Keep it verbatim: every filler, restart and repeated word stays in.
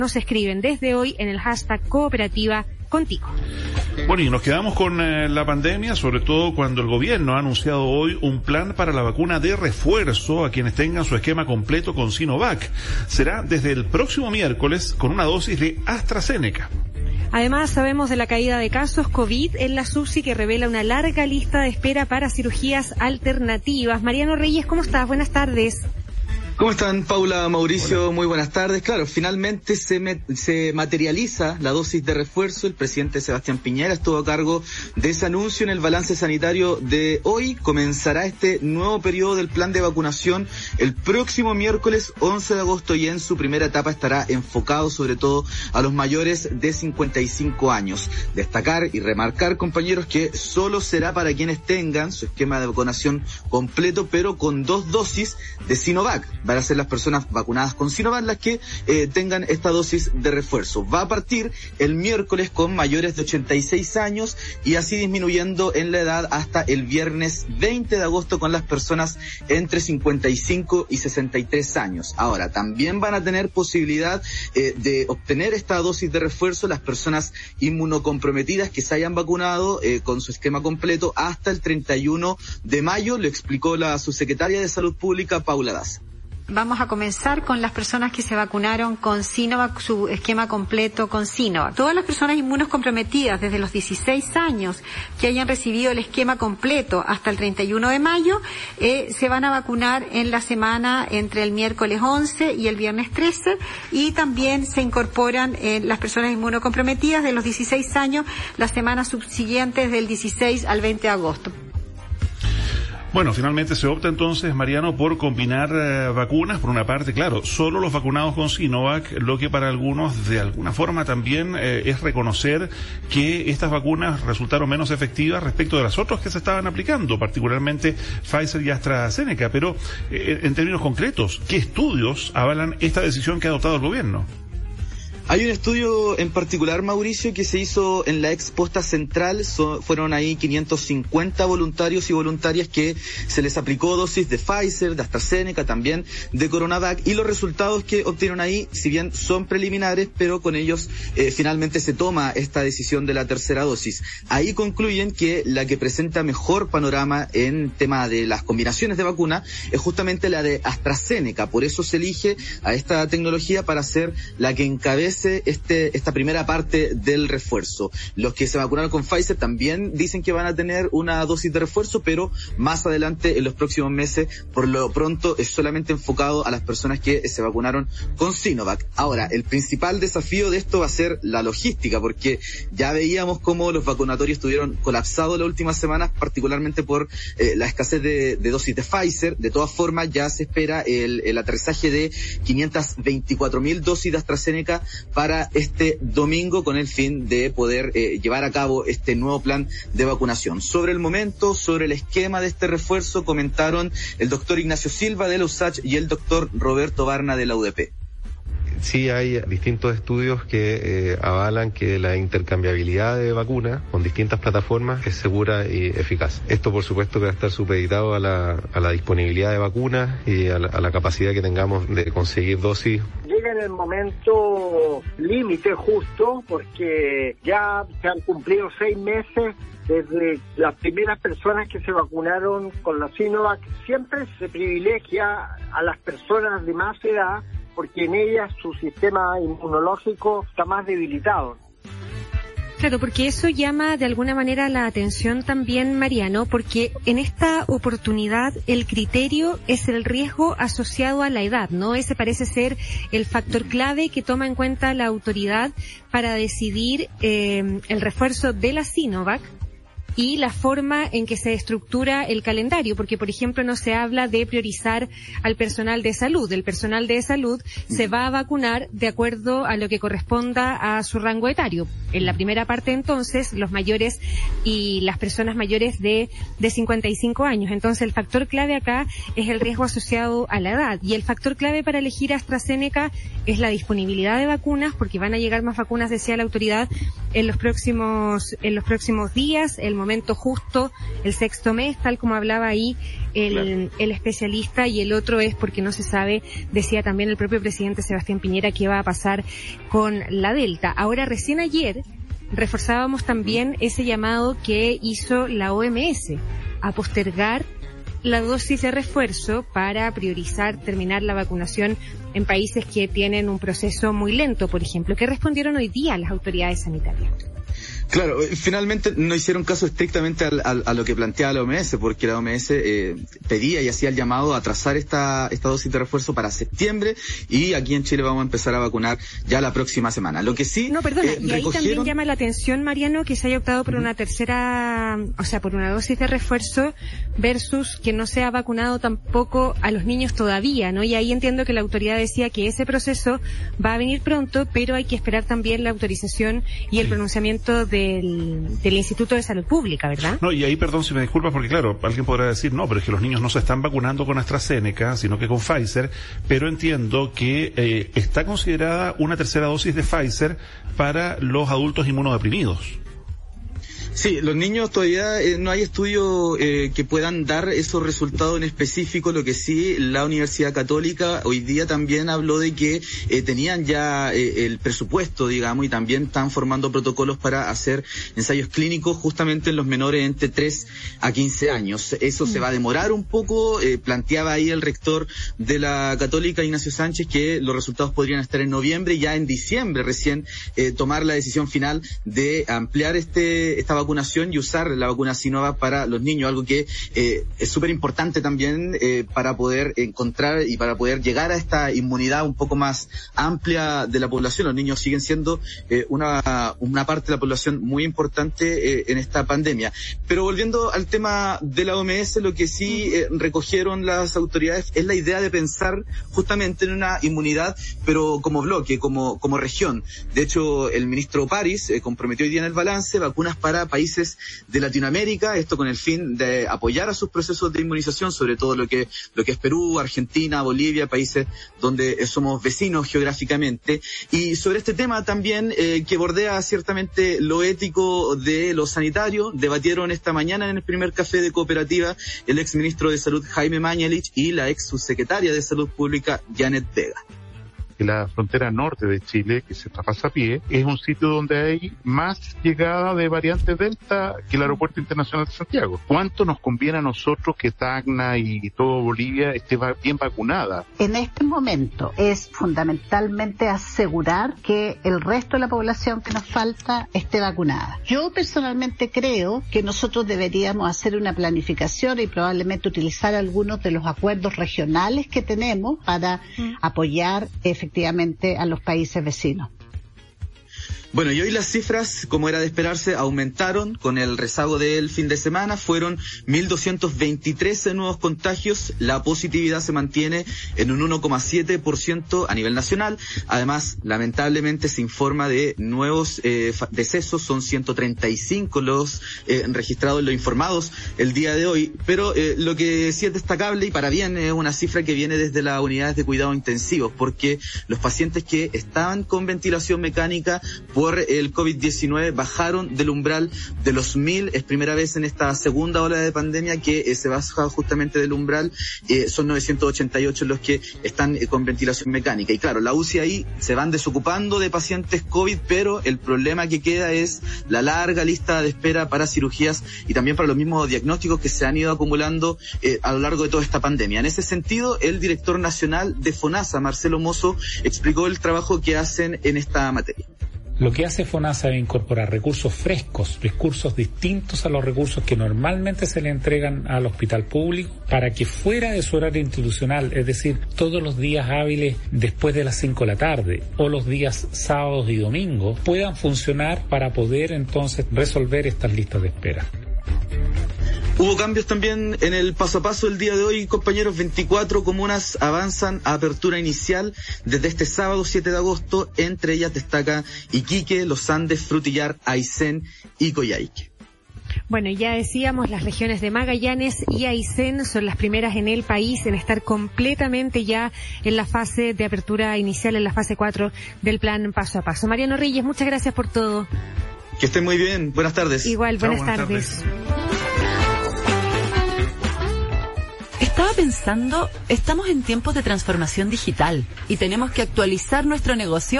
Nos escriben desde hoy en el hashtag Cooperativa Contigo. Bueno, y nos quedamos con eh, la pandemia, sobre todo cuando el gobierno ha anunciado hoy un plan para la vacuna de refuerzo a quienes tengan su esquema completo con Sinovac. Será desde el próximo miércoles con una dosis de AstraZeneca. Además, sabemos de la caída de casos COVID en la S U S I, que revela una larga lista de espera para cirugías alternativas. Mariano Reyes, ¿cómo estás? Buenas tardes. ¿Cómo están, Paula, Mauricio? Hola. Muy buenas tardes. Claro, finalmente se, me, se materializa la dosis de refuerzo. El presidente Sebastián Piñera estuvo a cargo de ese anuncio en el balance sanitario de hoy. Comenzará este nuevo periodo del plan de vacunación el próximo miércoles once de agosto y en su primera etapa estará enfocado sobre todo a los mayores de cincuenta y cinco años. Destacar y remarcar, compañeros, que solo será para quienes tengan su esquema de vacunación completo, pero con dos dosis de Sinovac. Van a ser las personas vacunadas con Sinovac las que eh, tengan esta dosis de refuerzo. Va a partir el miércoles con mayores de ochenta y seis años y así disminuyendo en la edad hasta el viernes veinte de agosto con las personas entre cincuenta y cinco y sesenta y tres años. Ahora, también van a tener posibilidad eh, de obtener esta dosis de refuerzo las personas inmunocomprometidas que se hayan vacunado eh, con su esquema completo hasta el treinta y uno de mayo, lo explicó la subsecretaria de Salud Pública, Paula Daza. Vamos a comenzar con las personas que se vacunaron con Sinovac, su esquema completo con Sinovac. Todas las personas inmunocomprometidas desde los dieciséis años que hayan recibido el esquema completo hasta el treinta y uno de mayo eh, se van a vacunar en la semana entre el miércoles once y el viernes trece, y también se incorporan eh, las personas inmunocomprometidas de los dieciséis años las semanas subsiguientes del dieciséis al veinte de agosto. Bueno, finalmente se opta entonces, Mariano, por combinar eh, vacunas. Por una parte, claro, solo los vacunados con Sinovac, lo que para algunos de alguna forma también eh, es reconocer que estas vacunas resultaron menos efectivas respecto de las otras que se estaban aplicando, particularmente Pfizer y AstraZeneca. Pero eh, en términos concretos, ¿qué estudios avalan esta decisión que ha adoptado el gobierno? Hay un estudio en particular, Mauricio, que se hizo en la ex posta central. So, fueron ahí quinientos cincuenta voluntarios y voluntarias que se les aplicó dosis de Pfizer, de AstraZeneca, también de Coronavac, y los resultados que obtuvieron ahí, si bien son preliminares, pero con ellos eh, finalmente se toma esta decisión de la tercera dosis. Ahí concluyen que la que presenta mejor panorama en tema de las combinaciones de vacuna es justamente la de AstraZeneca. Por eso se elige a esta tecnología para ser la que encabece Este, esta primera parte del refuerzo. Los que se vacunaron con Pfizer también dicen que van a tener una dosis de refuerzo, pero más adelante en los próximos meses. Por lo pronto es solamente enfocado a las personas que se vacunaron con Sinovac. Ahora, el principal desafío de esto va a ser la logística, porque ya veíamos cómo los vacunatorios estuvieron colapsados las últimas semanas, particularmente por eh, la escasez de, de dosis de Pfizer. De todas formas, ya se espera el, el aterrizaje de quinientas veinticuatro mil dosis de AstraZeneca para este domingo, con el fin de poder eh, llevar a cabo este nuevo plan de vacunación. Sobre el momento, sobre el esquema de este refuerzo, comentaron el doctor Ignacio Silva de la U S A C H y el doctor Roberto Barna de la U D P. Sí, hay distintos estudios que eh, avalan que la intercambiabilidad de vacunas con distintas plataformas es segura y eficaz. Esto, por supuesto, que va a estar supeditado a la, a la disponibilidad de vacunas y a la, a la capacidad que tengamos de conseguir dosis. Llega en el momento límite justo, porque ya se han cumplido seis meses desde las primeras personas que se vacunaron con la Sinovac. Siempre se privilegia a las personas de más edad, porque en ellas su sistema inmunológico está más debilitado. Claro, porque eso llama de alguna manera la atención también, Mariano, porque en esta oportunidad el criterio es el riesgo asociado a la edad, ¿no? Ese parece ser el factor clave que toma en cuenta la autoridad para decidir eh, el refuerzo de la Sinovac y la forma en que se estructura el calendario, porque por ejemplo no se habla de priorizar al personal de salud. El personal de salud se va a vacunar de acuerdo a lo que corresponda a su rango etario. En la primera parte, entonces, los mayores y las personas mayores de, de cincuenta y cinco años. Entonces el factor clave acá es el riesgo asociado a la edad, y el factor clave para elegir AstraZeneca es la disponibilidad de vacunas, porque van a llegar más vacunas, decía la autoridad, en los próximos, en los próximos días. El momento justo, el sexto mes, tal como hablaba ahí el, claro. el especialista, y el otro es porque no se sabe, decía también el propio presidente Sebastián Piñera, qué va a pasar con la Delta. Ahora, recién ayer reforzábamos también ese llamado que hizo la O M S a postergar la dosis de refuerzo para priorizar terminar la vacunación en países que tienen un proceso muy lento, por ejemplo. ¿Qué respondieron hoy día las autoridades sanitarias? Claro, finalmente no hicieron caso estrictamente al, al, a lo que planteaba la O M S, porque la O M S eh, pedía y hacía el llamado a trazar esta, esta dosis de refuerzo para septiembre, y aquí en Chile vamos a empezar a vacunar ya la próxima semana. Lo que sí... No, perdona, eh, y ahí recogieron... también llama la atención, Mariano, que se haya optado por una tercera, o sea, por una dosis de refuerzo versus que no se ha vacunado tampoco a los niños todavía, ¿no? Y ahí entiendo que la autoridad decía que ese proceso va a venir pronto, pero hay que esperar también la autorización y el pronunciamiento de Del, del Instituto de Salud Pública, ¿verdad? No, y ahí, perdón si me disculpas, porque claro, alguien podrá decir, no, pero es que los niños no se están vacunando con AstraZeneca, sino que con Pfizer, pero entiendo que eh, está considerada una tercera dosis de Pfizer para los adultos inmunodeprimidos. Sí, los niños todavía eh, no hay estudios eh, que puedan dar esos resultados en específico. Lo que sí, la Universidad Católica hoy día también habló de que eh, tenían ya eh, el presupuesto, digamos, y también están formando protocolos para hacer ensayos clínicos justamente en los menores entre tres a quince años. Eso mm. se va a demorar un poco. Eh, planteaba ahí el rector de la Católica, Ignacio Sánchez, que los resultados podrían estar en noviembre, y ya en diciembre recién eh, tomar la decisión final de ampliar este esta vacunación y usar la vacuna Sinovac para los niños, algo que eh, es súper importante también eh, para poder encontrar y para poder llegar a esta inmunidad un poco más amplia de la población. Los niños siguen siendo eh, una una parte de la población muy importante eh, en esta pandemia. Pero volviendo al tema de la O M S, lo que sí eh, recogieron las autoridades es la idea de pensar justamente en una inmunidad, pero como bloque, como como región. De hecho, el ministro París eh, comprometió hoy día en el balance vacunas para países de Latinoamérica, esto con el fin de apoyar a sus procesos de inmunización, sobre todo lo que lo que es Perú, Argentina, Bolivia, países donde somos vecinos geográficamente. Y sobre este tema también, eh, que bordea ciertamente lo ético de lo sanitario, debatieron esta mañana en el primer café de Cooperativa el ex ministro de Salud Jaime Mañalich y la ex subsecretaria de Salud Pública Janet Vega. La frontera norte de Chile, que se traspasa a pie, es un sitio donde hay más llegada de variantes Delta que el Aeropuerto Internacional de Santiago. ¿Cuánto nos conviene a nosotros que Tacna y todo Bolivia esté bien vacunada? En este momento es fundamentalmente asegurar que el resto de la población que nos falta esté vacunada. Yo personalmente creo que nosotros deberíamos hacer una planificación y probablemente utilizar algunos de los acuerdos regionales que tenemos para mm. apoyar efectivamente efectivamente a los países vecinos. Bueno, y hoy las cifras, como era de esperarse, aumentaron con el rezago del fin de semana. Fueron mil doscientos veintitrés nuevos contagios. La positividad se mantiene en un uno coma siete por ciento a nivel nacional. Además, lamentablemente se informa de nuevos eh, decesos. Son ciento treinta y cinco los eh, registrados, los informados el día de hoy. Pero eh, lo que sí es destacable, y para bien, es una cifra que viene desde las unidades de cuidados intensivos, porque los pacientes que estaban con ventilación mecánica por el COVID diecinueve bajaron del umbral de los mil. Es primera vez en esta segunda ola de pandemia que eh, se baja justamente del umbral. Eh, son novecientos ochenta y ocho los que están eh, con ventilación mecánica. Y claro, la U C I ahí se van desocupando de pacientes COVID, pero el problema que queda es la larga lista de espera para cirugías y también para los mismos diagnósticos que se han ido acumulando eh, a lo largo de toda esta pandemia. En ese sentido, el director nacional de FONASA, Marcelo Mozo, explicó el trabajo que hacen en esta materia. Lo que hace FONASA es incorporar recursos frescos, recursos distintos a los recursos que normalmente se le entregan al hospital público, para que fuera de su horario institucional, es decir, todos los días hábiles después de las cinco de la tarde o los días sábados y domingos, puedan funcionar para poder entonces resolver estas listas de espera. Hubo cambios también en el paso a paso el día de hoy, compañeros. veinticuatro comunas avanzan a apertura inicial desde este sábado siete de agosto. Entre ellas destaca Iquique, Los Andes, Frutillar, Aysén y Coyhaique. Bueno, ya decíamos, las regiones de Magallanes y Aysén son las primeras en el país en estar completamente ya en la fase de apertura inicial, en la fase cuatro del plan paso a paso. Mariano Reyes, muchas gracias por todo. Que estén muy bien. Buenas tardes. Igual, buenas, Chao, buenas tardes. tardes. Estaba pensando, estamos en tiempos de transformación digital y tenemos que actualizar nuestro negocio